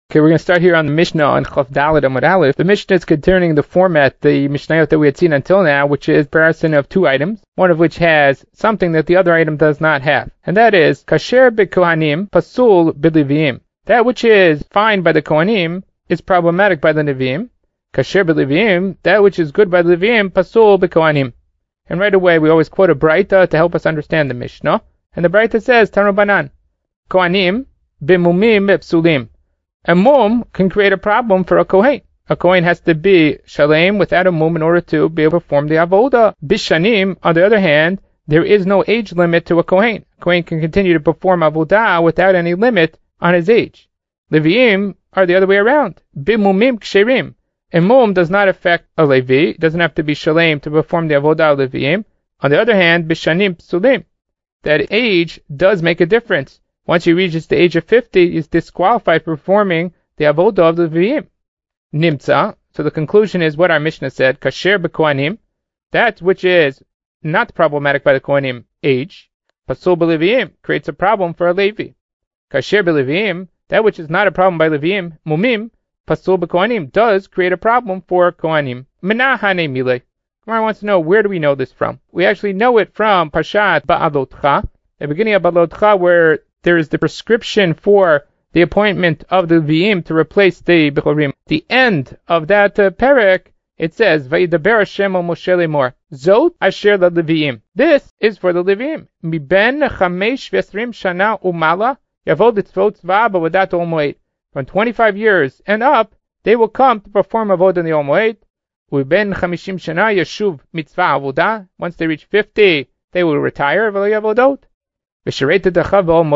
Okay, we're going to start here on the Mishnah on Chaf Daled Amud Aleph. The Mishnah is continuing the format, the Mishnayot that we had seen until now, which is comparison of two items, one of which has something that the other item does not have. And that is, Kasher b'Kohanim, Pasul b'Leviim. That which is fine by the Kohanim is problematic by the Nevi'im. Kasher b'Leviim, that which is good by the Levi'im, Pasul b'Kohanim. And right away, we always quote a Braita to help us understand the Mishnah. And the Braita says, Tanu Banan, Kohanim b'Mumim b'Psulim. A mum can create a problem for a kohen. A kohen has to be shalem without a mum in order to be able to perform the avoda. Bishanim, on the other hand, there is no age limit to a kohen. A kohen can continue to perform avodah without any limit on his age. Leviim are the other way around. Bimumim ksherim. A mum does not affect a levi. It doesn't have to be shalem to perform the avodah of leviim. On the other hand, bishanim psulim. That age does make a difference. Once he reaches the age of 50, he is disqualified from performing the avodah of the Leviim. Nimtza, so the conclusion is what our Mishnah said, Kasher b'Kohanim, that which is not problematic by the Kohanim age, Pasul b'Leviim, creates a problem for a Levi. Kasher b'Leviim, that which is not a problem by Leviim, Mumim, Pasul b'Kohanim, does create a problem for Kohanim. Menahane mile. Gemara wants to know, where do we know this from? We actually know it from Parshat Ba'alotcha, the beginning of Ba'alotcha, where there is the prescription for the appointment of the Leviim to replace the Bechorim. The end of that perek, it says, Vayidaber Hashem al Moshe lemor, Zot asher leViim. This is for the Leviim. Miben chamesh v'esrim shana umala yavod etzvot tzva b'avodat ol moed. From 25 years and up, they will come to perform avodah in the ol moed. Uben chamishim shana yashuv mitzvah avodah. Once they reach 50, they will retire v'lo yavodot. Still be able to perform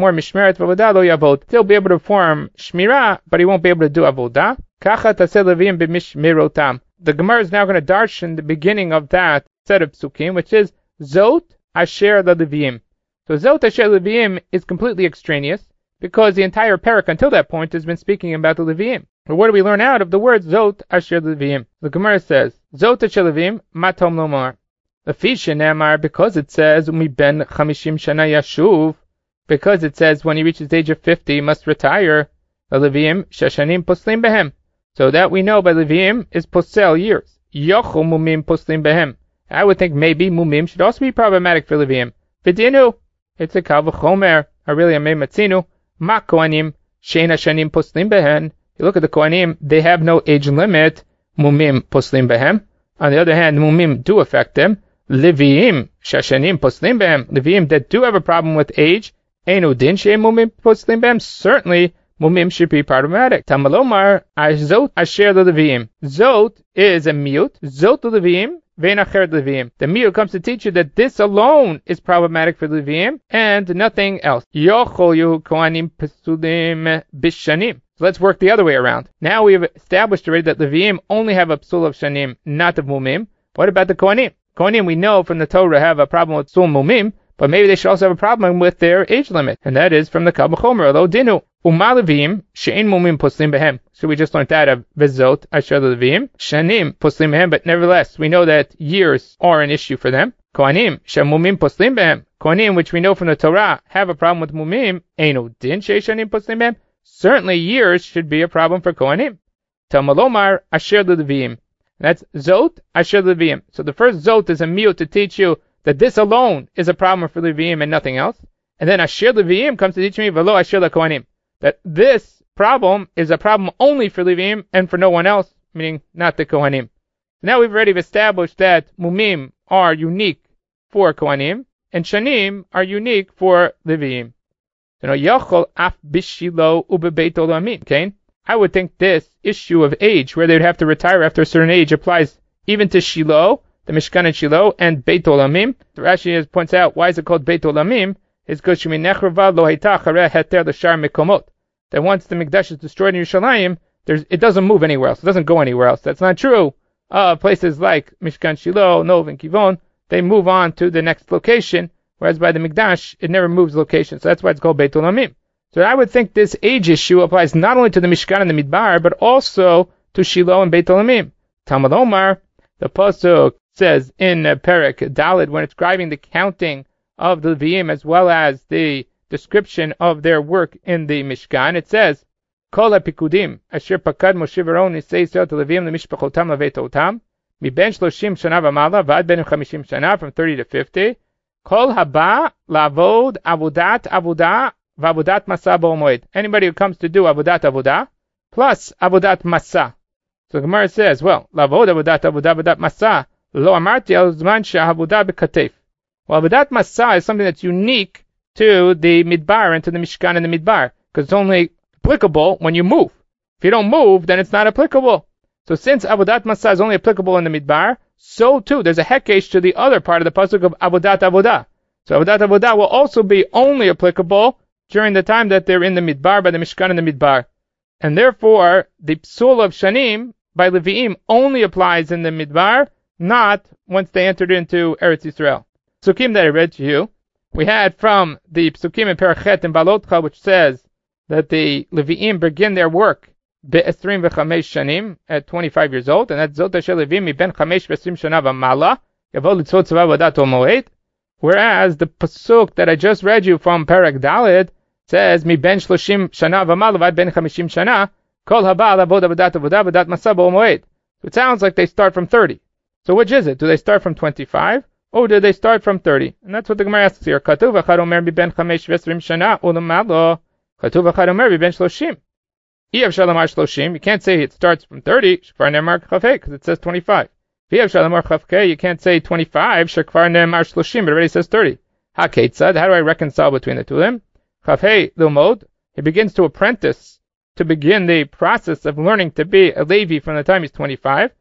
shmirah, but he won't be able to do avodah. The Gemara is now going to darshan the beginning of that set of psukim, which is Zot Asher LaLeviim. So Zot Asher LaLeviim is completely extraneous, because the entire parak until that point has been speaking about the Leviim. But what do we learn out of the word Zot Asher LaLeviim? The Gemara says, Zot Asher LaLeviim, Matom Lomar. Because it says ben chamishim shana yashuv, because it says when he reaches the age of 50 he must retire. The Leviim shashanim poslim behem. So that we know by Leviim is posel years. Yochel mumim poslim behem. I would think maybe mumim should also be problematic for Leviim. Vidinu, it's a kal v'chomer, really a matzinu. Ma kohanim shein hashanim poslim behen. You look at the kohanim, they have no age limit. Mumim poslim behem. On the other hand, mumim do affect them. Leviim shashanim poslim behem. Leviim that do have a problem with age. Einu din she mumim poslim behem. Certainly, mumim should be problematic. Tamalomar azot asher leviim. Zot is a mute. Zot leviim vein acher leviim. The mute comes to teach you that this alone is problematic for leviim and nothing else. Yochol yu kohanim pesulim bishanim. So let's work the other way around. Now we have established already that leviim only have a psul of shanim, not of mumim. What about the kohanim? Kohanim, we know from the Torah, have a problem with psul mumim, but maybe they should also have a problem with their age limit, and that is from the Kal V'chomer, lo dinu. Uma leviim she'en mumim poslim behem. So we just learned that of Vezot asher leviim shanim poslim behem, but nevertheless we know that years are an issue for them. Kohanim she'mumim poslim behem. Kohanim, which we know from the Torah, have a problem with mumim. Einu din she'shanim poslim behem. Certainly years should be a problem for Kohanim. Tamalomar asher leviim. That's Zot Asher Leviim. So the first Zot is a mute to teach you that this alone is a problem for Leviim and nothing else. And then Asher Leviim comes to teach me Velo Asher LaKohanim, that this problem is a problem only for Leviim and for no one else, meaning not the Kohanim. Now we've already established that Mumim are unique for Kohanim and Shanim are unique for Leviim. Yachol af bishilo ubebeit olamim. Okay? I would think this issue of age, where they'd have to retire after a certain age, applies even to Shiloh, the Mishkan in Shiloh, and Beit Olamim. The Rashi points out, why is it called Beit Olamim? It's because that once the Mikdash is destroyed in Yerushalayim, it doesn't move anywhere else. It doesn't go anywhere else. That's not true. Places like Mishkan Shiloh, Nov, and Kivon, they move on to the next location, whereas by the Mikdash, it never moves location. So that's why it's called Beit Olamim. So I would think this age issue applies not only to the Mishkan and the Midbar, but also to Shiloh and Beit Olamim. Talmud Omar, the Pasuk says in Perek Daled, when it's describing the counting of the Leviim as well as the description of their work in the Mishkan, it says, Kol hapikudim asher pakad Moshe v'Aaron nisei Yisrael Leviim lemishpachotam levetotam miben 30 shana v'mala v'ad ben 50 shana, from 30 to 50. Kol haba lavod avodat avodah v'avodat masa b'ol moed. Anybody who comes to do avodat avodah plus avodat masa. So the Gemara says, well, lavod avodat avodah avodat masa lo amarti al zman she'avodah b'katef. Well, avodat masa is something that's unique to the midbar and to the mishkan and the midbar, because it's only applicable when you move. If you don't move, then it's not applicable. So since avodat masa is only applicable in the midbar, so too there's a hekesh to the other part of the pasuk of avodat avodah. So avodat avodah will also be only applicable during the time that they're in the midbar, by the mishkan and the midbar. And therefore, the psul of shanim by Leviim only applies in the midbar, not once they entered into Eretz Yisrael. Psukim that I read to you, we had from the Psukim in Perachet and Balotcha, which says that the Leviim begin their work be'esrim v'chamesh shanim, at 25 years old, and that's Zot Asher Leviim ben chamesh v'esrim shana v'mala, yavol litzot tzava v'adat ol moed. Whereas the pasuk that I just read you from Perek Daled says mi ben 30 shana v'mala v'ad ben 50 shana, kol haba lavod avodat avodah v'adat masa b'ol moed. So it sounds like they start from 30. So which is it? Do they start from 25? Or do they start from 30? And that's what the Gemara asks here. Katuv echad omer mi ben 5 v'esrim shana u'lamalo. Katuv echad omer mi ben 30. If shalamar 30, you can't say it starts from 30, shekvar ne'emar chafei, because it says 25. If shalamar chafkei, you can't say 25, shekvar ne'emar 30, but it already says 30. Ha-ketzad, how do I reconcile between the two of them? Chafei l'mod, he begins to apprentice, to begin the process of learning to be a Levi from the time he's 25,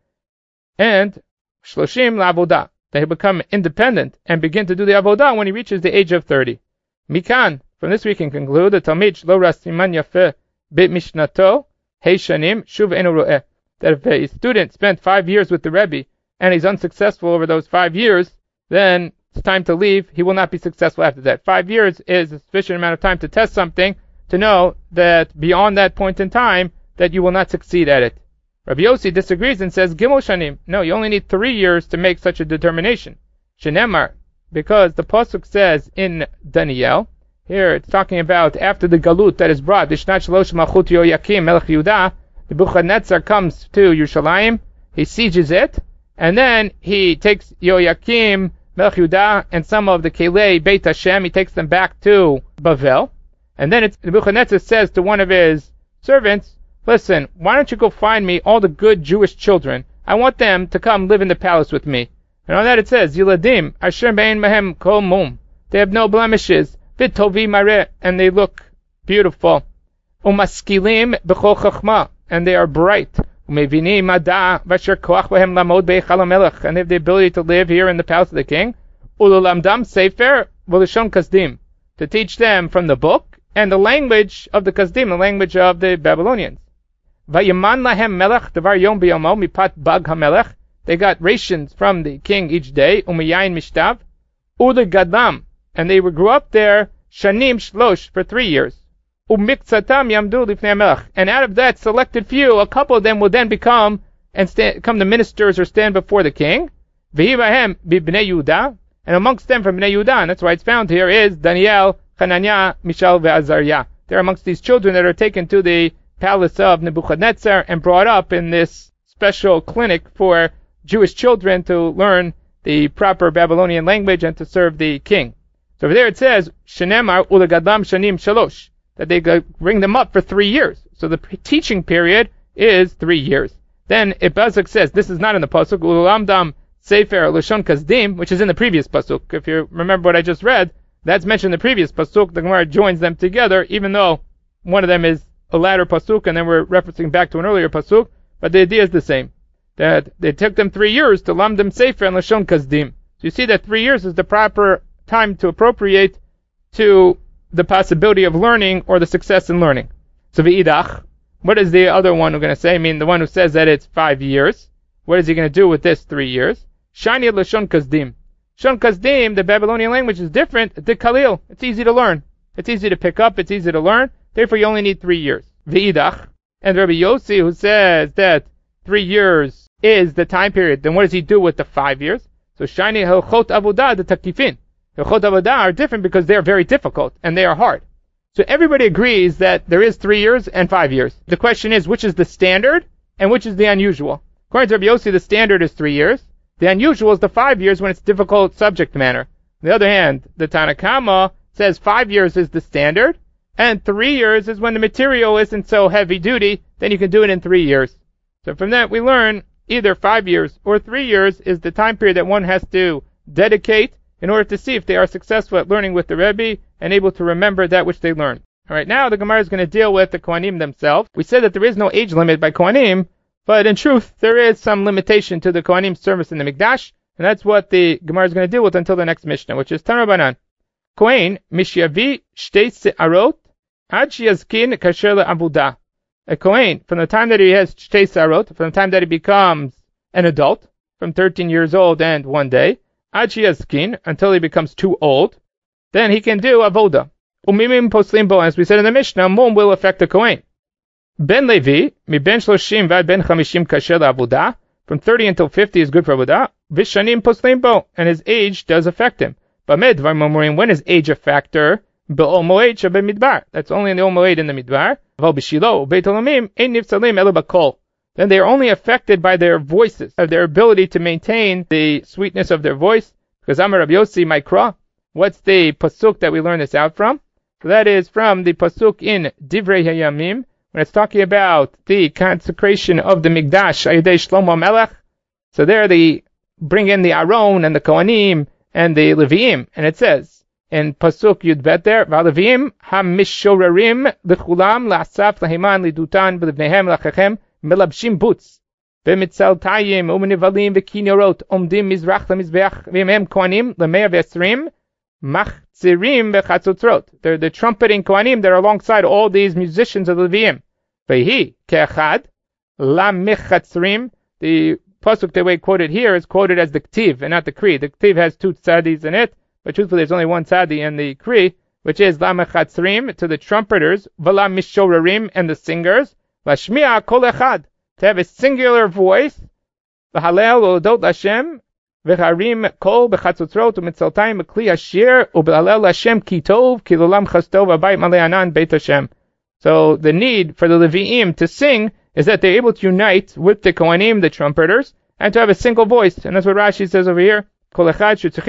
and 30 la'avodah, that he'll become independent and begin to do the avodah when he reaches the age of 30. Mikan, from this we can conclude, the Talmid lo ras siman yafeh bit mishnato hey shanim shuv enu ro'eh, that if a student spent 5 years with the Rebbe and he's unsuccessful over those 5 years, then it's time to leave. He will not be successful after that. 5 years is a sufficient amount of time to test something, to know that beyond that point in time that you will not succeed at it. Rabbi Yossi disagrees and says Gimel shanim. No, you only need 3 years to make such a determination. Shenemar, because the pasuk says in Daniel, here it's talking about after the galut that is brought, Bishnat Shalosh Malchut Yoyakim Melech Yehuda, the Nebuchadnezzar comes to Yerushalayim, he sieges it, and then he takes Yoyakim, Melech Yehuda, and some of the Kelei Beit Hashem, he takes them back to Bavel, and then Nebuchadnezzar says to one of his servants, listen, why don't you go find me all the good Jewish children? I want them to come live in the palace with me. And on that it says, Yiladim, Asher Bein Mehem Kol Mum, they have no blemishes, Vitovi Mareh, and they look beautiful. Umaskilim b'chol chachma, and they are bright. Umevini mada v'asher koach b'hem lamod b'eichal hamelech, and they have the ability to live here in the palace of the king. Ululamdam sefer v'lishon kasdim, to teach them from the book and the language of the kasdim, the language of the Babylonians. Vayaman lahem melech devar yom b'yomo mipat bag hamelech, they got rations from the king each day. Umiyayin mishtav ulegadam, and they would grow up there, shanim shlosh, for 3 years. Umiksatam yamdu lifnei melech, and out of that selected few, a couple of them will then become the ministers or stand before the king. V'hivahem b'bnei Yehuda, and amongst them from Bnei Yehuda, and that's why it's found here, is Daniel, Hananiah, Mishael, ve'Azariah. They're amongst these children that are taken to the palace of Nebuchadnezzar and brought up in this special clinic for Jewish children to learn the proper Babylonian language and to serve the king. So over there it says, Shenemar ulegadam shanim shalosh, that they bring them up for 3 years. So the teaching period is 3 years. Then Pasuk says, this is not in the Pasuk, ulamdam sefer lashon kasdim, which is in the previous Pasuk. If you remember what I just read, that's mentioned in the previous Pasuk. The Gemara joins them together, even though one of them is a latter Pasuk, and then we're referencing back to an earlier Pasuk, but the idea is the same. That they took them 3 years to lamdam sefer and lashon kasdim. So you see that 3 years is the proper time to appropriate to the possibility of learning or the success in learning. So v'idach, what is the other one going to say? I mean, the one who says that it's 5 years. What is he going to do with this 3 years? Shani l'shon kasdim. Shon kasdim, the Babylonian language is different. The Khalil, it's easy to learn. It's easy to pick up. It's easy to learn. Therefore, you only need 3 years. V'idach, and Rabbi Yossi, who says that 3 years is the time period, then what does he do with the 5 years? So shani hilchot avodah the takifin. Hilchot avodah are different because they are very difficult and they are hard. So everybody agrees that there is 3 years and 5 years. The question is, which is the standard and which is the unusual? According to Rabbi Yossi, the standard is 3 years. The unusual is the 5 years when it's difficult subject matter. On the other hand, the Tanna Kama says 5 years is the standard, and 3 years is when the material isn't so heavy duty, then you can do it in 3 years. So from that we learn either 5 years or 3 years is the time period that one has to dedicate in order to see if they are successful at learning with the Rebbe and able to remember that which they learned. Alright, now the Gemara is going to deal with the Kohanim themselves. We said that there is no age limit by Kohanim, but in truth there is some limitation to the Kohanim's service in the Mikdash, and that's what the Gemara is going to deal with until the next Mishnah, which is Tana Banan. Kohen mishyavi shtei se'arot ad sheyazkin kasher le'avudah. A Kohen, from the time that he has shtei se'arot, from the time that he becomes an adult, from 13 years old and 1 day, ad sheyazkin, until he becomes too old, then he can do avoda. Umimim poslim bo, as we said in the Mishnah, mum will affect the Kohen. Ben Levi, mi ben shloshim vad ben chamishim kasher le'avudah, from 30 until 50 is good for avodah. Vishanim poslim bo, and his age does affect him. When is age a factor? That's only in the Ol Moed in the Midbar. Then they are only affected by their voices, of their ability to maintain the sweetness of their voice. Because Amar Rabbi Yossi Maikra, what's the pasuk that we learn this out from? So that is from the pasuk in Divrei Hayamim, when it's talking about the consecration of the Mikdash, Ayidei Shlomo Melech. So there they bring in the Aron and the Kohanim and the Leviim, and it says in pasuk Yud Bet there, V'Leviim ha-mishorarim l'chulam la'asaf lahiman lidutan v'livnehem lachachem melabshim boots v'mitzaltayim u'menivalim v'kinyorot omdim mizrach lemizbeach v'imem kohanim l'mea v'esrim machzirim v'chatzotzrot. They're the trumpeting kohanim that are alongside all these musicians of the Leviim. V'hi ke'echad la-mechatzrim. The pasuk that we quoted here is quoted as the Ktiv and not the Kri. The Ktiv has 2 tzadis in it, but truthfully there's only 1 tzadi in the Kri, which is la mechatzrim, to the trumpeters, v'la mishorarim, and the singers, lashmi'a kol echad, to have a singular voice, v'halel odot Hashem, v'harim kol b'chatzotzrot u'mitzaltayim b'kli hashir u'b'halel Hashem ki tov ki l'olam chastov v'bayit malei anan beit Hashem. So the need for the Leviim to sing is that they're able to unite with the Kohanim, the trumpeters, and to have a single voice. And that's what Rashi says over here. They have to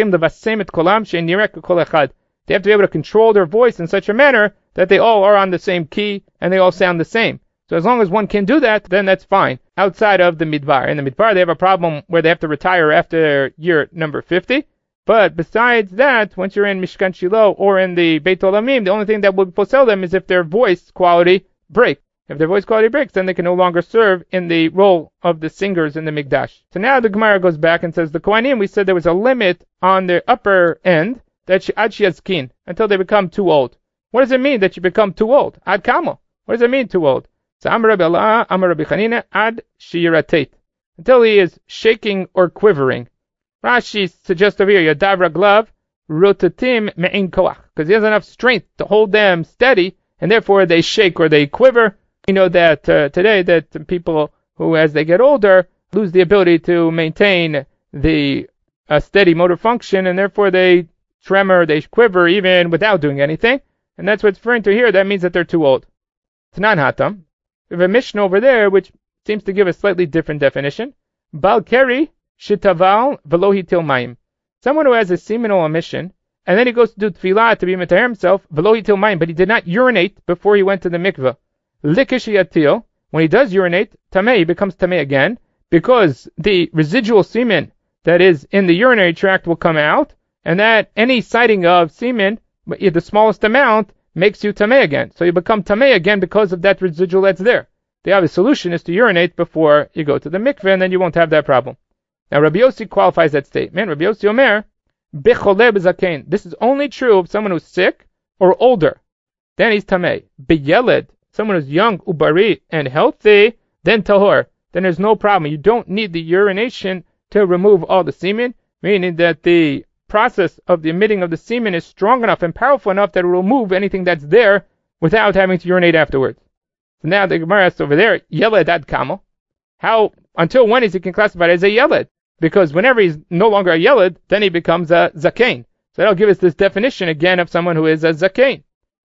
be able to control their voice in such a manner that they all are on the same key and they all sound the same. So as long as one can do that, then that's fine. Outside of the Midbar. In the Midbar, they have a problem where they have to retire after year number 50. But besides that, once you're in Mishkan Shiloh or in the Beit Olamim, the only thing that would posel them is if their voice quality breaks. If their voice quality breaks, then they can no longer serve in the role of the singers in the Mikdash. So now the Gemara goes back and says, the Kohanim, we said there was a limit on the upper end, that ad sheyazkin, until they become too old. What does it mean that you become too old? Ad kamo. What does it mean too old? So Amar Rabbi Allah, Amar Rabbi Chanina, ad sheyiratet, until he is shaking or quivering. Rashi suggests over here, Yadav Raglav, rotatim me'in koach, because he has enough strength to hold them steady, and therefore they shake or they quiver. We know that today that people who, as they get older, lose the ability to maintain the steady motor function, and therefore they tremor, they quiver even without doing anything. And that's what's referring to here. That means that they're too old. Tanan Hatam. We have a Mishnah over there which seems to give a slightly different definition. Bal keri shitaval velo hitil mayim. Someone who has a seminal emission, and then he goes to do tefillah to be metaher himself, velo hitil mayim, but he did not urinate before he went to the mikveh. Likish yatil, when he does urinate, tameh, he becomes tameh again, because the residual semen that is in the urinary tract will come out, and that any sighting of semen, the smallest amount, makes you tameh again. So you become tameh again because of that residual that's there. The obvious solution is to urinate before you go to the mikveh, and then you won't have that problem. Now Rabbi Yossi qualifies that statement. Rabbi Yossi Omer, Bechole b'zakein. This is only true of someone who's sick or older. Then he's tameh. B'yeled, someone who's young, ubari, and healthy, then tahor. Then there's no problem. You don't need the urination to remove all the semen, meaning that the process of the emitting of the semen is strong enough and powerful enough that it will remove anything that's there without having to urinate afterwards. So now the Gemara asks over there, Yeled ad kamo. How, until when is he classified as a Yeled? Because whenever he's no longer a Yeled, then he becomes a Zakein. So that'll give us this definition again of someone who is a Zakein.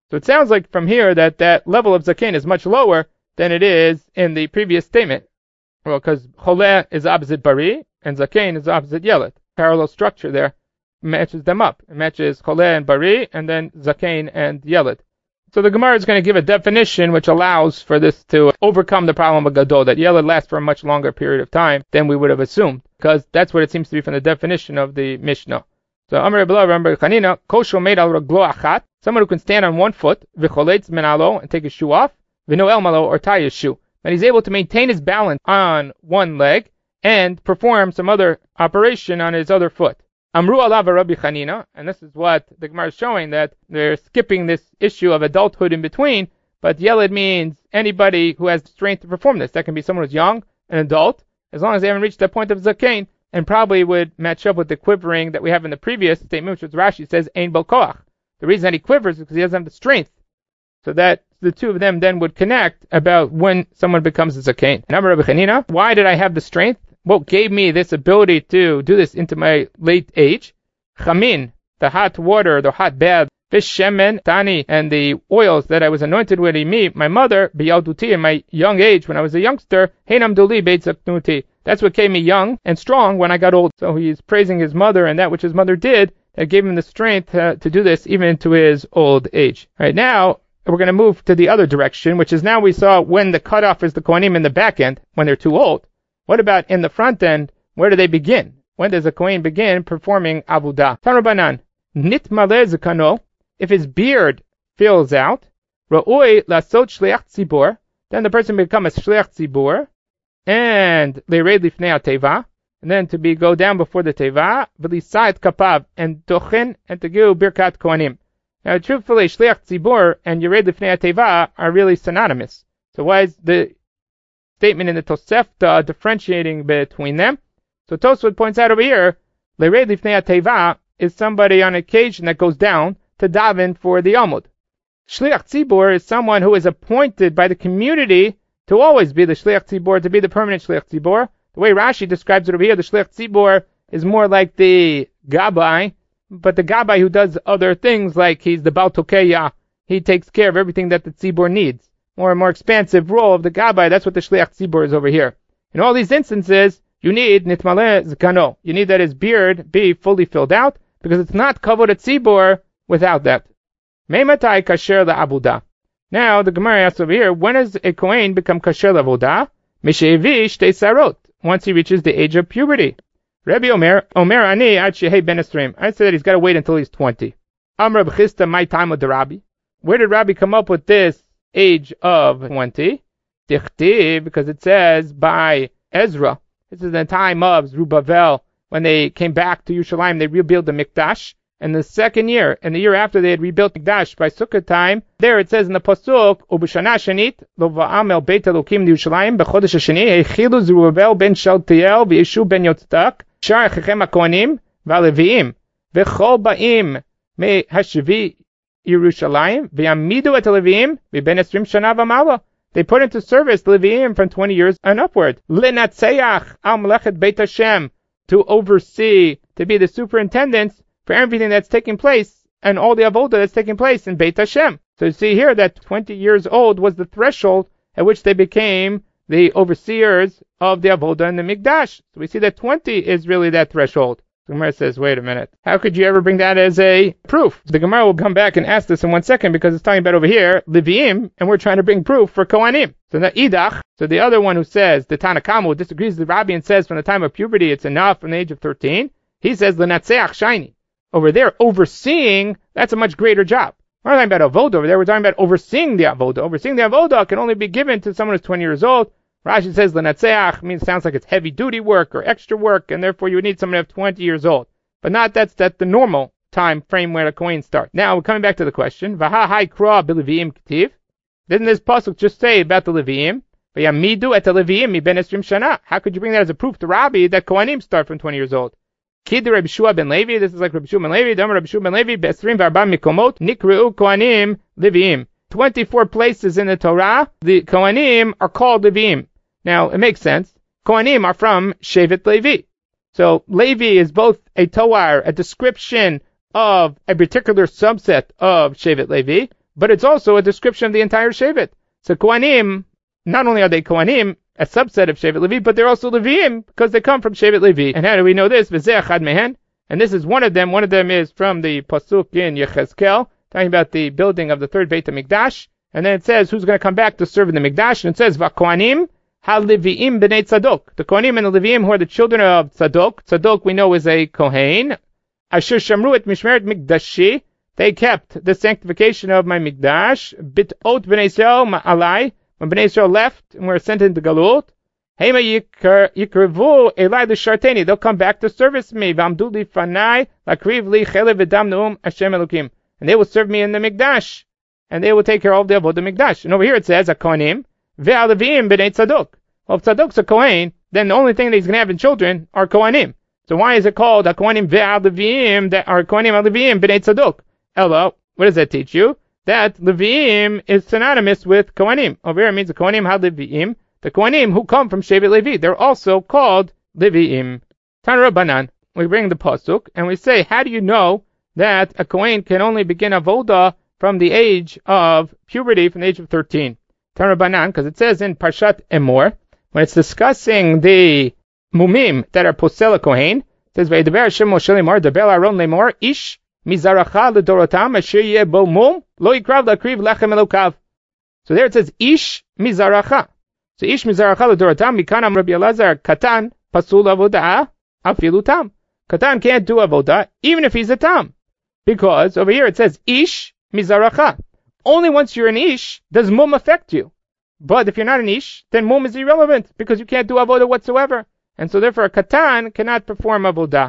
So it sounds like from here that level of zaken is much lower than it is in the previous statement. Well, because choleh is opposite bari, and zaken is opposite yelet. Parallel structure there matches them up. It matches choleh and bari, and then zaken and yelet. So the Gemara is going to give a definition which allows for this to overcome the problem of gadol, that yelet lasts for a much longer period of time than we would have assumed, because that's what it seems to be from the definition of the Mishnah. So Amar Rabbi Chanina, kosho made al raglo achat, someone who can stand on one foot, v'choletz menalo, and take his shoe off, v'noel malo, or tie his shoe. But he's able to maintain his balance on one leg and perform some other operation on his other foot. Amru alav Rabbi Chanina, and this is what the Gemara is showing, that they're skipping this issue of adulthood in between, but yeled means anybody who has strength to perform this. That can be someone who's young, an adult, as long as they haven't reached that point of zaken, and probably would match up with the quivering that we have in the previous statement, which was Rashi says, ein bol koach. The reason that he quivers is because he doesn't have the strength. So that the two of them then would connect about when someone becomes a zaken. And Amar Rabbi Chanina, why did I have the strength? What gave me this ability to do this into my late age? Chamin, the hot water, the hot bath, fish shemen, tani, and the oils that I was anointed with, me, my mother, biyalduti, in my young age, when I was a youngster, heinam duli beitzaknuti. That's what kept me young and strong when I got old. So he's praising his mother and that which his mother did that gave him the strength to do this even into his old age. All right, now we're going to move to the other direction, which is now we saw when the cutoff is the kohanim in the back end, when they're too old. What about in the front end? Where do they begin? When does a kohen begin performing avodah? Tanabanan, nit maleh zekano, if his beard fills out, ra'oi lasot shliach tzibor, then the person becomes a shliach tzibor, and leired lifnei teva, and then to go down before the teva, v'lisayit kapav, and tochen, and to give birkat kohanim. Now, truthfully, shliach tzibor and yered lifnei teva are really synonymous. So why is the statement in the Tosefta differentiating between them? So Tosfot points out over here, leired lifnei teva is somebody on occasion that goes down to daven for the Amud. Shliach tzibor is someone who is appointed by the community to always be the shliach tzibor, to be the permanent shliach tzibor. The way Rashi describes it over here, the shliach tzibor is more like the gabbai, but the gabbai who does other things, like he's the Baal Tokeya, he takes care of everything that the tzibor needs. More and more expansive role of the gabbai, that's what the shliach tzibor is over here. In all these instances, you need nitmaleh zkano. You need that his beard be fully filled out, because it's not kavod tzibor without that. Meimatai kasher la'abudah. Now, the Gemara asks over here, when does a kohen become kasher la'avodah? Mishevi shtei sarot, once he reaches the age of puberty. Rabbi Omer ani ad shehei ben esrim. I said that he's got to wait until he's 20. Amr b'chista my time with the Rabbi. Where did Rabbi come up with this age of 20? Dichtiv, because it says by Ezra. This is the time of Zerubbabel, when they came back to Yerushalayim, they rebuilt the Mikdash. And the second year, and the year after they had rebuilt Mikdash by Sukkot time, there it says in the Pasuk, Ubishana Shanit, Lo va'am el Beit Elokim Yerushalayim, B'chodesh Hashani, Heichilu Zerubbabel ben Shaltiel, V'yeshu ben Yotztak, Shar Chechem HaKohanim, V'aleviim, V'chol Ba'im, Me Hashvi Yerushalayim, V'yamidu et Leviim, V'ben Esrim Shana V'mala. They put into service the Leviim from 20 years and upward. L'natseach al Melechet Beit Hashem, to oversee, to be the superintendents for everything that's taking place and all the avodah that's taking place in Beit Hashem. So you see here that 20 years old was the threshold at which they became the overseers of the avodah in the Mikdash. So we see that 20 is really that threshold. The Gemara says, wait a minute. How could you ever bring that as a proof? The Gemara will come back and ask this in 1 second, because it's talking about over here, Leviim, and we're trying to bring proof for Kohanim. So the Idach, so the other one who says, the Tanakama, who disagrees with the Rabbi and says from the time of puberty it's enough from the age of 13, he says, L'natseach shiny. Over there, overseeing, that's a much greater job. We're not talking about avodah over there, we're talking about overseeing the avodah. Overseeing the avodah can only be given to someone who's 20 years old. Rashi says l'natseach means, sounds like it's heavy duty work or extra work, and therefore you would need someone to have 20 years old. But not that's the normal time frame where the kohen starts. Now we're coming back to the question. Vaha hai kra b'leviim k'tiv. Didn't this pasuk just say about the Leviim? V'yamidu et Leviim mi ben esrim shana. How could you bring that as a proof to Rabbi that kohanim start from 20 years old? Kid Rabbi Shua ben Levi. This is like Rabbi Shua ben Levi. Damar Rabbi Shua ben Levi be'esrim v'arba mikomot nikreu kohanim Leviim. 24 places in the Torah, the kohanim are called Leviim. Now, it makes sense. Kohanim are from Shevet Levi. So, Levi is both a toar, a description of a particular subset of Shevet Levi, but it's also a description of the entire Shevet. So Kohanim, not only are they Kohanim, a subset of Shevet Levi, but they're also Leviim because they come from Shevet Levi. And how do we know this? V'zeh echad mehen. And this is one of them. One of them is from the Pasuk in Yechezkel, talking about the building of the third Beit HaMikdash. And then it says who's going to come back to serve in the Mikdash. And it says, V'kohanim ha-Leviim b'nei Tzadok. The Kohanim and the Leviim who are the children of Tzadok. Tzadok we know is a Kohen. Asher shamru et mishmeret mikdashi. They kept the sanctification of my Mikdash. Bit'ot b'nei Yisrael ma'alai. When Bnei Yisrael left and were sent into Galut, Hema yikrevu elai l'sharteni. They'll come back to service me. V'amdu li fanai lakriv li chelev v'dam neum Hashem Elokim. And they will serve me in the Mikdash. And they will take care of the Avodah Mikdash. And over here it says, HaKohanim ve'alevim b'nei Tzadok. Well, if Tzadok's a Kohen, then the only thing that he's going to have in children are Kohanim. So why is it called HaKohanim ve'alevim that are Kohanim alevim b'nei Tzadok? Ella, what does that teach you? That Leviim is synonymous with Kohanim. Over here it means the Kohanim ha-Leviim. The Kohanim who come from Shevet Levi, they're also called Leviim. Tana Rabbanan, we bring the Pasuk, and we say, how do you know that a Kohen can only begin Avodah from the age of puberty, from the age of 13? Tana Rabbanan, because it says in Parshat Emor, when it's discussing the Mumim that are Posel Kohen, it says, V'edaber Hashem Moshe lemor, Daber Aaron lemor, Ish Mizaracha ledorotam asher yeh bo mum lo yikrav lakriv lechem elokav. So there it says Ish Mizaracha. So Ish Mizaracha ledorotam mikanam Rabbi Elazar Katan pasul avodah afilu tam. Katan can't do avodah even if he's a tam, because over here it says Ish Mizaracha. Only once you're an Ish does mum affect you. But if you're not an Ish, then mum is irrelevant because you can't do avodah whatsoever, and so therefore a Katan cannot perform avodah.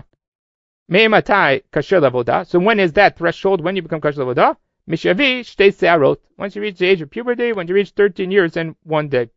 Me'ematai kasher lavodah. So when is that threshold when you become kasher lavodah? Mishavi shtei se'arot. Once you reach the age of puberty, when you reach 13 years and 1 day.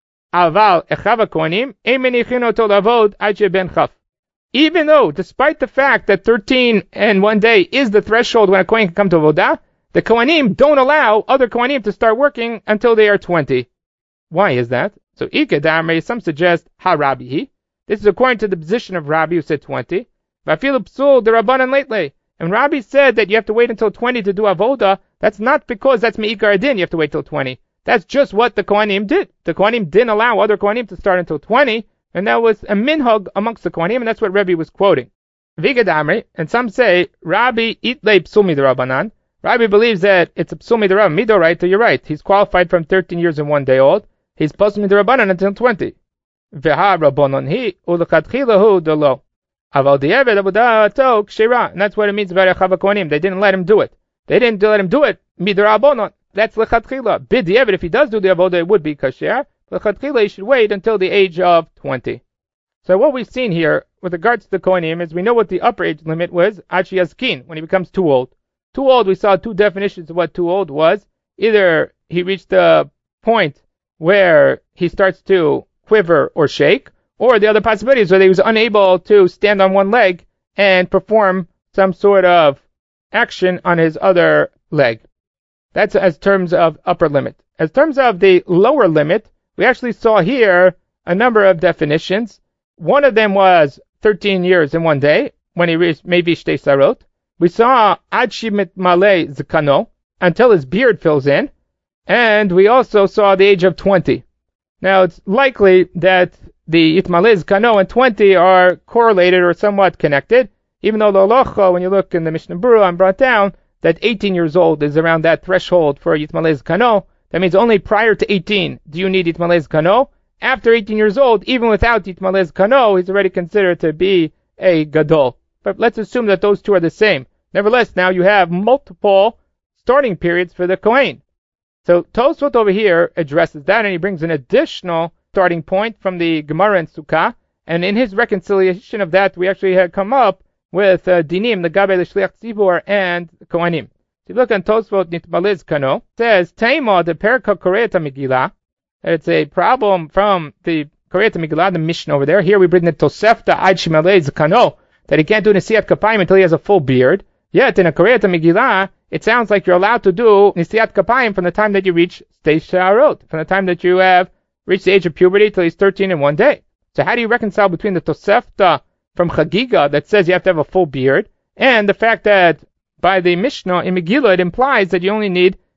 Aval echav kohanim ein menichin oto lavod ad sheben chaf. Even though, despite the fact that 13 and 1 day is the threshold when a kohen can come to avodah, the kohanim don't allow other kohanim to start working until they are 20. Why is that? So Ikadamre, some suggest ha-Rabbi. This is according to the position of Rabbi who said 20. V'afilu psul d'Rabbanan lately. And Rabbi said that you have to wait until 20 to do avodah. That's not because that's me'ikar adin, you have to wait till 20. That's just what the Kohanim did. The Kohanim didn't allow other Kohanim to start until 20, and that was a minhag amongst the Kohanim, and that's what Rabbi was quoting. Vigadamri, and some say, Rabbi itlei psul d'Rabbanan. Rabbi believes that it's a psul d'Rabbanan. Mido right, so you're right. He's qualified from 13 years and 1 day old. He's psul d'Rabbanan until 20. V'ha rabbanon hi u'lechatchilahu delo. And that's what it means about Echav HaKohanim. They didn't let him do it. They didn't let him do it. Midrabanon. That's lechatchila. B'di'evet, if he does do the avodah, it would be kasher. Lechatchila, he should wait until the age of 20. So what we've seen here with regards to the Kohanim is we know what the upper age limit was, Achi Yazkin, when he becomes too old. Too old, we saw two definitions of what too old was. Either he reached the point where he starts to quiver or shake, or the other possibility is that he was unable to stand on one leg and perform some sort of action on his other leg. That's as terms of upper limit. As terms of the lower limit, we actually saw here a number of definitions. One of them was 13 years and 1 day, when he reached maybe shtei sarot. We saw ad shimit malei zikano, until his beard fills in. And we also saw the age of 20. Now, it's likely that the Itmalez, Kano, and 20 are correlated or somewhat connected, even though the halacha, when you look in the Mishnah Berurah, and brought down that 18 years old is around that threshold for Itmalez Kano. That means only prior to 18 do you need Itmalez Kano. After 18 years old, even without Itmalez Kano, he's already considered to be a Gadol. But let's assume that those two are the same. Nevertheless, now you have multiple starting periods for the Kohen. So Tosfot over here addresses that, and he brings an additional starting point from the Gemara and Sukkah, and in his reconciliation of that, we actually had come up with Dinim, the Gabe L'Shliach Tzibur, and Kohanim. If you look on Tosfot Nitbalez Kano, it says, Taima de Perka Koreata Megillah. It's a problem from the Koreata Megillah, the Mishnah over there. Here we bring the Tosefta Ad Shimalez Kano, that he can't do Nisiat Kapayim until he has a full beard. Yet in a Koreata Megillah, it sounds like you're allowed to do Nisiat Kapayim from the time that you reach Shtei Sha'arot, from the time that you have reached the age of puberty till he's 13 and 1 day. So how do you reconcile between the Tosefta from Chagiga that says you have to have a full beard, and the fact that by the Mishnah in Megillah it implies that you only need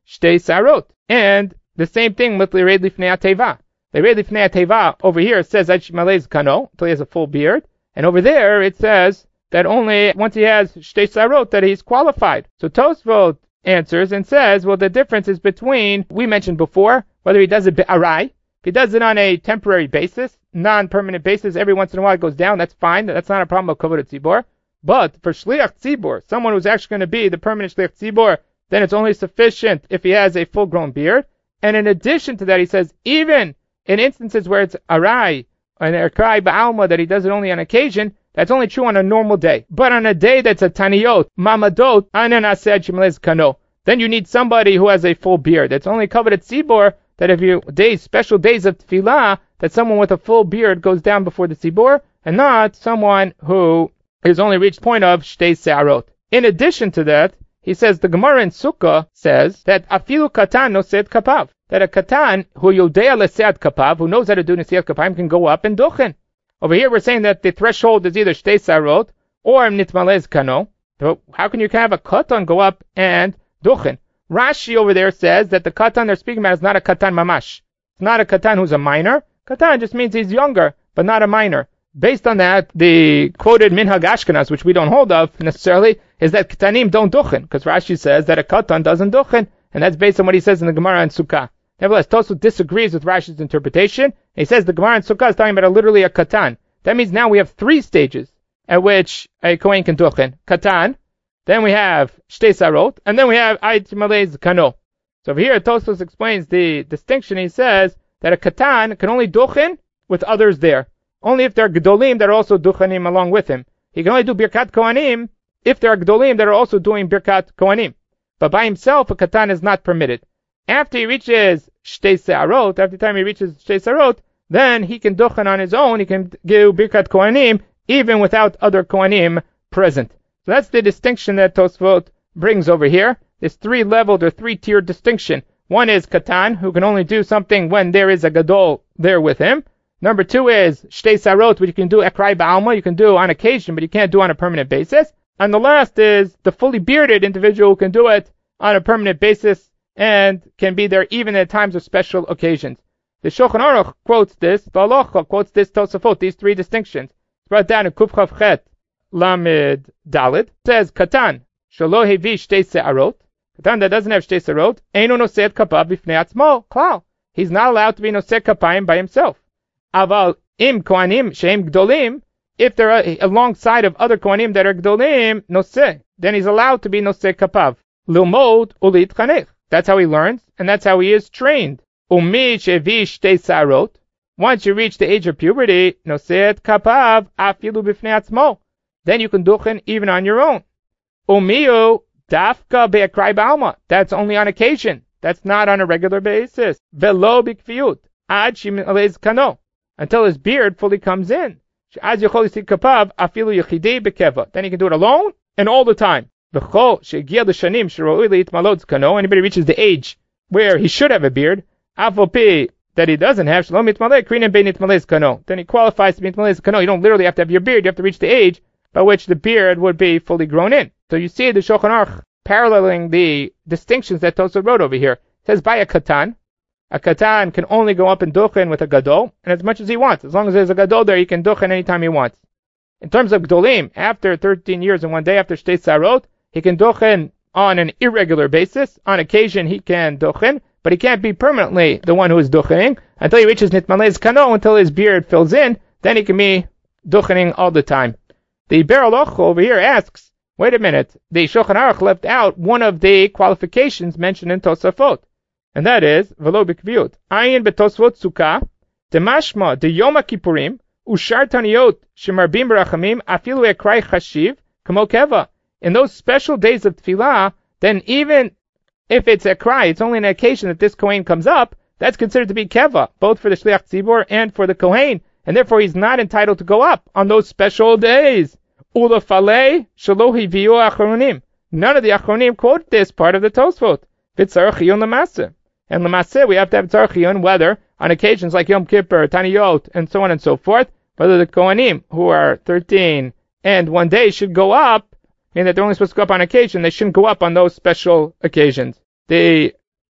shtei sarot. And the same thing with Lired Lifnei HaTeva. Lired Lifnei HaTeva over here says that Shimalez Kano, until he has a full beard. And over there it says that only once he has shtei sarot that he's qualified. So Tosfot answers and says, well, the difference is between, we mentioned before, whether he does it be'arai. If he does it on a temporary basis, non-permanent basis, every once in a while it goes down, that's fine. That's not a problem of kavod tzibor. But for shliach tzibor, someone who's actually going to be the permanent shliach tzibor, then it's only sufficient if he has a full-grown beard. And in addition to that, he says, even in instances where it's arai, and erkrai ba'alma, that he does it only on occasion, that's only true on a normal day. But on a day that's a taniyot, mamadot, anan ased shimalez kano, then you need somebody who has a full beard. It's only covered at tzibor that if you special days of tefillah, that someone with a full beard goes down before the tzibor, and not someone who has only reached point of shtei se'arot. In addition to that, he says the Gemara in Sukkah says that afilu katan noset kapav, that a katan who yodea leseat kapav, who knows how to do nesiat kapavim, can go up and duchen. Over here we're saying that the threshold is either shtei sarot or nitmalez kano. So how can you have a katan go up and duchen? Rashi over there says that the katan they're speaking about is not a katan mamash. It's not a katan who's a minor. Katan just means he's younger, but not a minor. Based on that, the quoted minhag Ashkenaz, which we don't hold of necessarily, is that katanim don't duchen, because Rashi says that a katan doesn't duchen, and that's based on what he says in the Gemara and Sukkah. Nevertheless, Tosfot disagrees with Rashi's interpretation. He says the Gemara in Sukkah is talking about literally a katan. That means now we have 3 stages at which a kohen can duchen. Katan, then we have shtei sarot, and then we have ait malez kano. So over here, Tosfot explains the distinction. He says that a katan can only duchen with others there. Only if there are gdolim that are also duchenim along with him. He can only do birkat kohanim if there are gdolim that are also doing birkat kohanim. But by himself, a katan is not permitted. After he reaches shtei se'arot, after the time he reaches shtei se'arot, then he can duchen on his own. He can give birkat kohanim even without other kohanim present. So that's the distinction that Tosfot brings over here. This 3-leveled or 3-tiered distinction. One is katan, who can only do something when there is a gadol there with him. Number 2 is shtei sarot, which you can do ekrai ba'alma, you can do on occasion, but you can't do on a permanent basis. And the last is the fully bearded individual who can do it on a permanent basis and can be there even at times of special occasions. The Shulchan Aruch quotes this, the Halacha quotes this Tosafot, these 3 distinctions. It's brought down in Kuf Chav Chet Lamed Daled. It says, Katan, shelo hevi shtei se'arot. Katan that doesn't have shtei se'arot, eino noseh kapav bifnei atzmo, klal. He's not allowed to be noseh kapayim by himself. Aval im kohanim sheim gdolim, if they're alongside of other kohanim that are gdolim, noseh, then he's allowed to be noseh kapav. Lilmod ulit chanech. That's how he learns, and that's how he is trained. Umi shevi shtei sarot. Once you reach the age of puberty, noseh kapav afilu bifnei atzmo. Then you can duchen even on your own. Umiu dafka be'ekrai ba'alma. That's only on occasion. That's not on a regular basis. Velo bikfiyut ad shimalez kano. Until his beard fully comes in. Then he can do it alone and all the time. Anybody reaches the age where he should have a beard, that he doesn't have, then he qualifies to be nitmalez kano. You don't literally have to have your beard, you have to reach the age by which the beard would be fully grown in. So you see the Shulchan Aruch paralleling the distinctions that Tosfot wrote over here. It says by a katan can only go up and duchen with a gadol, and as much as he wants. As long as there's a gadol there, he can duchen anytime he wants. In terms of gdolim, after 13 years and 1 day after shtei sarot, he can duchen on an irregular basis. On occasion, he can duchen, but he can't be permanently the one who is duchening until he reaches nitmalez kano, until his beard fills in. Then he can be duchening all the time. The Ber Halacha over here asks, wait a minute, the Shulchan Aruch left out one of the qualifications mentioned in Tosafot. And that is, velo bikviyut. Ayin betosvot sukkah, demashma de yom kippurim, ushar taniyot shemarbim berachamim, afilu ekrai chashiv, kamo keva. In those special days of tefillah, then even if it's a cry, it's only an occasion that this kohen comes up, that's considered to be keva, both for the shliach tzibor and for the kohen, and therefore he's not entitled to go up on those special days. Ula falei shelo hiviu achronim. None of the achronim quote this part of the Tosfot. V'tzarech chiyun l'maseh. And l'maseh, we have to have tzarech chiyun, whether on occasions like Yom Kippur, Taniyot, and so on and so forth, whether the kohanim who are 13 and 1 day should go up, meaning that they're only supposed to go up on occasion, they shouldn't go up on those special occasions. The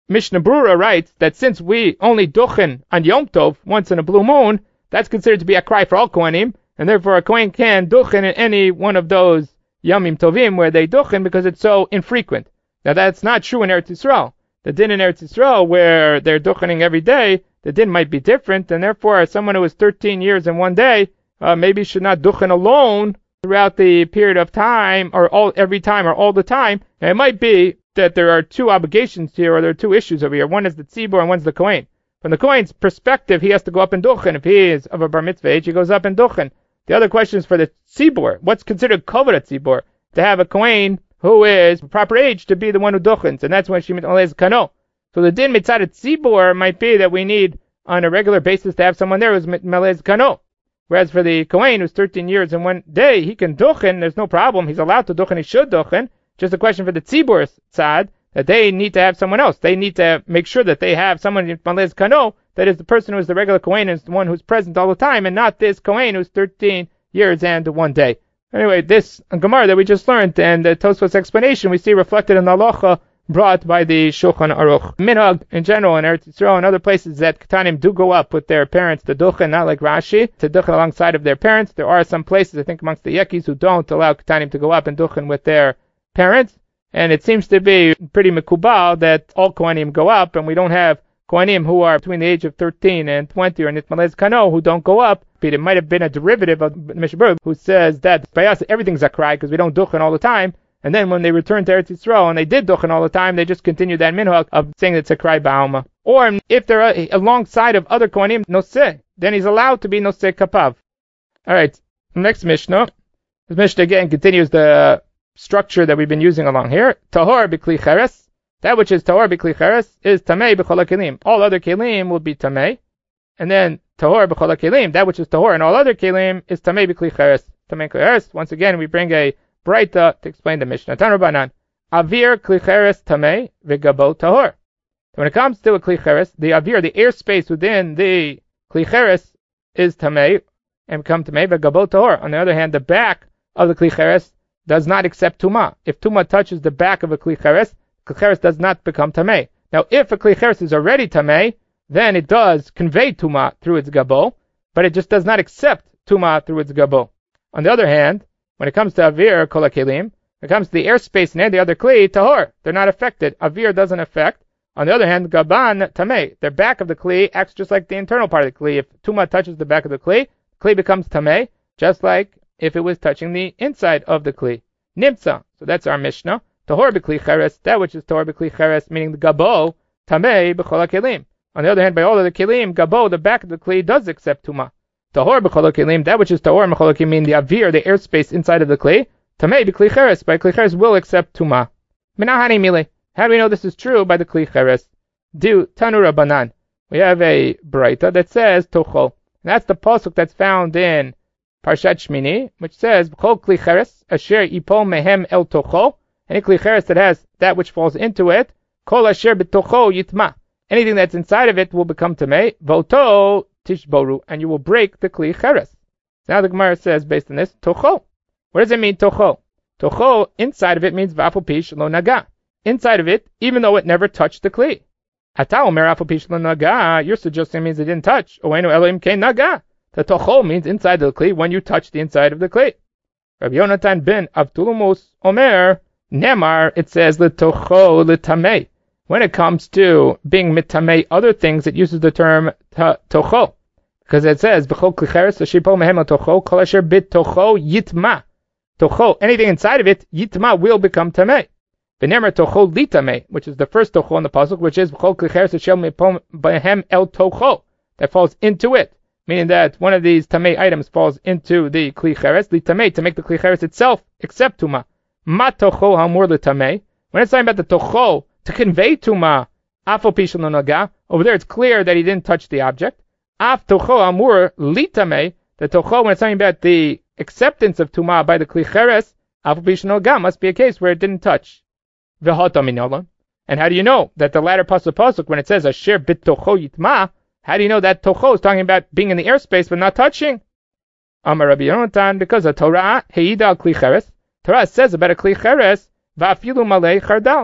Mishnah Brura writes that since we only duchen on Yom Tov once in a blue moon, that's considered to be a cry for all Kohanim, and therefore a Kohen can duchen in any one of those Yomim Tovim where they duchen because it's so infrequent. Now that's not true in Eretz Yisrael. The din in Eretz Yisrael where they're duchening every day, the din might be different, and therefore someone who is 13 years in one day maybe should not duchen alone throughout the period of time, or every time, or all the time. Now, it might be that there are two obligations here, or there are two issues over here. One is the tzibur and one's the kohen. From the kohen's perspective, he has to go up and duchen. If he is of a bar mitzvah age, he goes up and duchen. The other question is for the tzibur. What's considered kavod at tzibur? To have a kohen who is proper age to be the one who duchens, and that's when she mitmalez kano. So the din mitzad at tzibur might be that we need on a regular basis to have someone there who's mitmalez kano. Whereas for the kohen who's 13 years in one day, he can duchen, there's no problem. He's allowed to duchen, he should duchen. Just a question for the tzibur tzad, that they need to have someone else. They need to make sure that they have someone in Malez Kano, that is the person who is the regular kohen, is the one who's present all the time, and not this kohen who's 13 years and one day. Anyway, this Gemara that we just learned, and the Tosfos explanation, we see reflected in the halacha brought by the Shulchan Aruch. Minhag, in general, in Eretz Yisrael and other places, that Ketanim do go up with their parents to duchen, not like Rashi, to duchen alongside of their parents. There are some places, I think amongst the Yekis, who don't allow Ketanim to go up and duchen with their parents, and it seems to be pretty mikubal that all Kohanim go up, and we don't have Kohanim who are between the age of 13 and 20 or Nitmalez Kano who don't go up. It might have been a derivative of Mishnah Berurah who says that by us everything's a cry because we don't duchen all the time. And then when they return to Eretz Yisrael and they did duchen all the time, they just continue that minhag of saying it's a cry ba'alma. Or if they're alongside of other Kohanim, noseh, then he's allowed to be noseh kapav. Alright, next Mishnah. This Mishnah again continues the structure that we've been using along here. Tahor b'kli cheres. That which is tahor b'kli cheres is tamei b'chol kelim. All other kelim will be tamei. And then tahor b'chol kelim. That which is tahor and all other kelim is tamei b'kli cheres. Tamei kli cheres. Once again, we bring a Braita to explain the Mishnah. Tanu Banan. Avir kli cheres tamei v'gabo tahor. When it comes to a kli cheres, the avir, the airspace within the kli cheres is tamei and become tamei v'gabo tahor. On the other hand, the back of the kli cheres does not accept tuma. If tuma touches the back of a kli cheres does not become tamei. Now, if a kli cheres is already tamei, then it does convey tuma through its gabo, but it just does not accept tuma through its gabo. On the other hand, when it comes to avir kol kelim, when it comes to the airspace near the other kli, tahor, they're not affected. Avir doesn't affect. On the other hand, gaban tamei, the back of the kli acts just like the internal part of the kli. If tuma touches the back of the kli becomes tamei, just like if it was touching the inside of the kli. Nimtza, so that's our Mishnah. Tahor b'kli cheres, that which is tahor b'kli cheres, meaning the gabo, tamei b'chol kelim. On the other hand, by all of the kelim, gabo, the back of the kli, does accept tuma. Tahor b'chol kelim, that which is tahor b'chol kelim, meaning the avir, the airspace inside of the kli, tamei b'kli cheres, by kli cheres will accept tuma. Minahani mile. How do we know this is true? By the kli cheres. Do Tanu Rabbanan. We have a Braita that says tochol. And that's the pasuk that's found in Parshat Shmini, which says b'chol kli cheres asher yipol mehem el tochol. Any kli cheres that has that which falls into it, kol asher b'tocho yitma. Anything that's inside of it will become tamei. Voto tishboru, and you will break the kli cheres. Now the Gemara says, based on this, tocho. What does it mean, tocho? Tocho, inside of it means v'afal pish lo naga. Inside of it, even though it never touched the kli. Ata omer afal pish lo naga, you're suggesting it means it didn't touch. Oenu elohim kein naga. The tocho means inside of the kli when you touch the inside of the kli. Rabbi Yonatan ben Avtulumus omer, Nemar, it says l'tocho l'tamei. When it comes to being mitamei other things, it uses the term tocho, because it says b'chol kli cheres ashipol mehem tocho kol asher bit tocho yitma. Tocho, anything inside of it, yitma will become tamei. V'nemer tocho litamei, which is the first tocho in the pasuk, which is b'chol kli cheres ashipol mehem el tocho, that falls into it, meaning that one of these tamei items falls into the kli cheres, litamei, to make the kli cheres itself accept tuma. Ma tocho hamur l'tamei. When it's talking about the tocho to convey tuma, afal pishon lo naga, over there it's clear that he didn't touch the object. Af tocho hamur litamei, the tocho when it's talking about the acceptance of tuma by the kli cheres, afal pishon lo naga must be a case where it didn't touch. V'hata minolan. And how do you know that the latter pasuk when it says asher bit tocho yitma, how do you know that tocho is talking about being in the airspace but not touching? Amar Rabbi Yonatan, because the Torah heida al kli cheres. Torah says about a kli cheres, va'afilu malei chardal,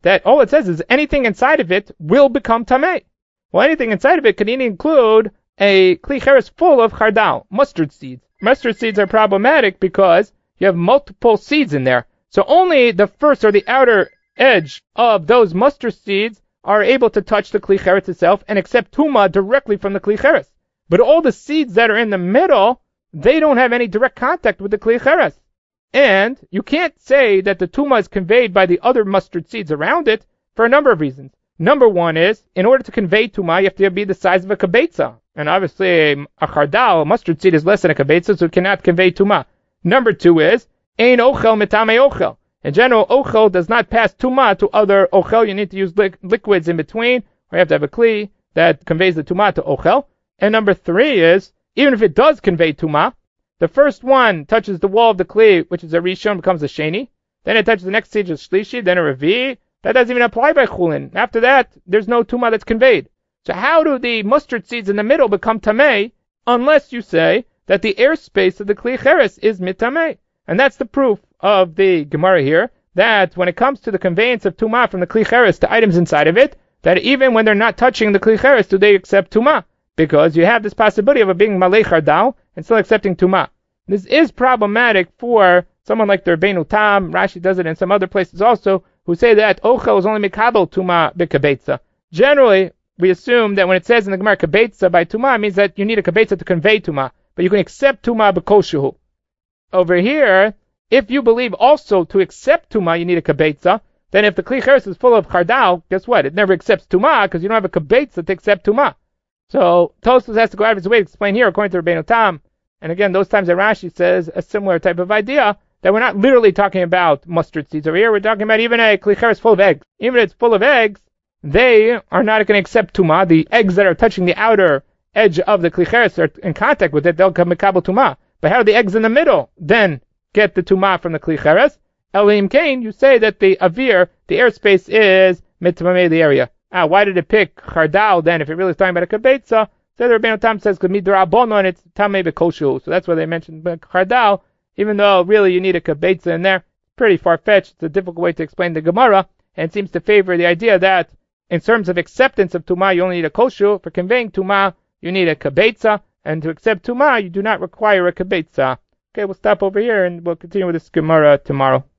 that all it says is anything inside of it will become tamei. Well, anything inside of it can include a kli cheres full of chardal, mustard seeds. Mustard seeds are problematic because you have multiple seeds in there. So only the first or the outer edge of those mustard seeds are able to touch the kli cheres itself and accept tuma directly from the kli cheres. But all the seeds that are in the middle, they don't have any direct contact with the kli cheres. And you can't say that the tuma is conveyed by the other mustard seeds around it for a number of reasons. Number one is, in order to convey tuma, you have to be the size of a kibetza. And obviously, a chardal, a mustard seed, is less than a kibetza, so it cannot convey tuma. Number two is, ein ochel mitame ochel. In general, ochel does not pass tuma to other ochel. You need to use liquids in between, or you have to have a kli that conveys the tuma to ochel. And number three is, even if it does convey tuma, the first one touches the wall of the kli, which is a rishon, becomes a sheni. Then it touches the next stage of shlishi, then a revi. That doesn't even apply by chulin. After that, there's no tuma that's conveyed. So how do the mustard seeds in the middle become tamei, unless you say that the airspace of the kli cheres is mitamei? And that's the proof of the Gemara here, that when it comes to the conveyance of tuma from the kli cheres to items inside of it, that even when they're not touching the kli cheres, do they accept tuma? Because you have this possibility of it being malei chardal and still accepting tuma. This is problematic for someone like the Rabbeinu Tam. Rashi does it in some other places also, who say that ochel is only mikabel tuma b'kabetza. Generally, we assume that when it says in the Gemara kabetza by tuma, it means that you need a kabetza to convey tuma, but you can accept tuma b'kol shehu. Over here, if you believe also to accept tuma you need a kabetza, then if the kli cheres is full of chardal, guess what? It never accepts tuma because you don't have a kabetza to accept tuma. So Tosfos has to go out of his way to explain here, according to Rabbeinu Tam. And again, those times that Rashi says a similar type of idea, that we're not literally talking about mustard seeds over here. We're talking about even a kli cheres full of eggs. Even if it's full of eggs, they are not going to accept tuma. The eggs that are touching the outer edge of the kli cheres are in contact with it. They'll come mikabel tuma. But how do the eggs in the middle then get the tuma from the kli cheres? Elohim Kain, you say that the avir, the airspace, is mitamei the area. Why did it pick chardal then if it really is talking about a kabetza? So the Rabbeinu Tam says midrabanon and it's tamei b'koshu. So that's why they mentioned chardal, even though really you need a kabetza in there. Pretty far-fetched. It's a difficult way to explain the Gemara, and it seems to favor the idea that in terms of acceptance of tuma, you only need a koshu. For conveying tuma, you need a kabetza, and to accept tuma, you do not require a kabetza. Okay, we'll stop over here and we'll continue with this Gemara tomorrow.